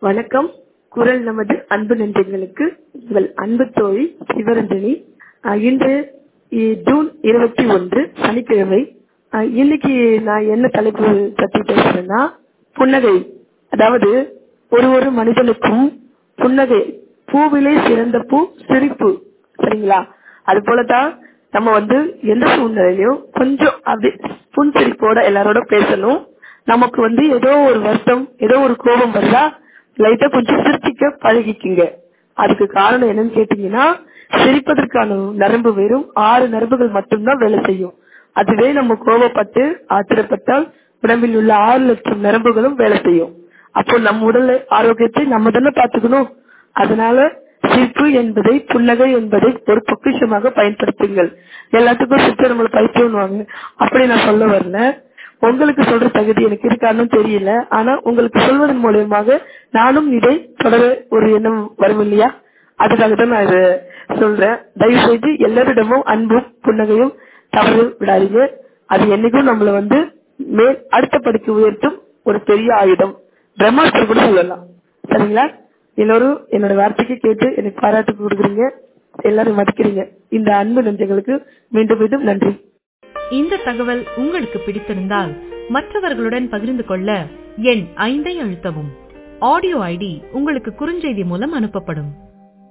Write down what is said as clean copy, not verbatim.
வணக்கம். குரல் நமது அன்பு நெஞ்சங்களுக்கு உங்கள் அன்பு தோழி சிவரஞ்சனி. இன்று ஜூன் 21 சனிக்கிழமை. இன்னைக்கு நான் என்ன தலைப்பு பற்றி பேசுறேன்னா, புன்னகை. அதாவது ஒரு மனிதனுக்கும் புன்னகை, பூவிலே சிறந்த பூ சிரிப்பு. சரிங்களா? அது போலதான் நம்ம எந்த சூழ்நிலையிலும் கொஞ்சம் அப்படி புன்சிரிப்போட எல்லாரோட பேசணும். நமக்கு ஏதோ ஒரு வருத்தம், ஏதோ ஒரு கோபம் வருதா, லைட்டா கொஞ்சம் சிரிச்சிக்க பழகிக்குங்க. அதுக்கு காரணம் என்னன்னு கேட்டீங்கன்னா, சிரிப்பதற்கான நரம்பு வெறும் 6 நரம்புகள் மட்டும்தான் வேலை செய்யும். அதுவே நம்ம கோபப்பட்டு ஆத்திரப்பட்டால் உடம்பில் உள்ள 6 லட்சம் நரம்புகளும் வேலை செய்யும். அப்போ நம்ம உடல் ஆரோக்கியத்தை நம்ம தானே பார்த்துக்கணும். அதனால சிரிப்பு என்பதை, புன்னகை என்பதை ஒரு பொக்கிஷமாக பயன்படுத்துங்கள். எல்லாத்துக்கும் சிரிப்பு நம்மளை பைத்தியம்னுவாங்க, அப்படி நான் சொல்ல வரல. உங்களுக்கு சொல்ற தகுதி எனக்கு இருக்கான்னு தெரியல. ஆனா உங்களுக்கு சொல்வதன் மூலமாக நானும் இதை தொடர ஒரு எண்ணம் வரும் இல்லையா? அதுக்காக தான் நான் இதை சொல்றேன். தயவு செய்து எல்லாரிடமும் அன்பும் புன்னகையும் தவறு விடாதீங்க. அது என்னைக்கும் நம்மள மேல் அடுத்த படிக்கு உயர்த்தும் ஒரு பெரிய ஆயுதம். பிரம்மாஸ்திரம் கூட சொல்லலாம். சரிங்களா? எல்லாரும் என்னோட வார்த்தைக்கு கேட்டு எனக்கு பாராட்டு கொடுக்குறீங்க, எல்லாரும் மதிக்கிறீங்க. இந்த அன்பு நெஞ்சங்களுக்கு மீண்டும் மீண்டும் நன்றி. இந்த தகவல் உங்களுக்கு பிடித்திருந்தால் மற்றவர்களுடன் பகிர்ந்து கொள்ள எண் 5 அழுத்தவும். ஆடியோ ஐடி உங்களுக்கு குறுஞ்செய்தி மூலம் அனுப்பப்படும்.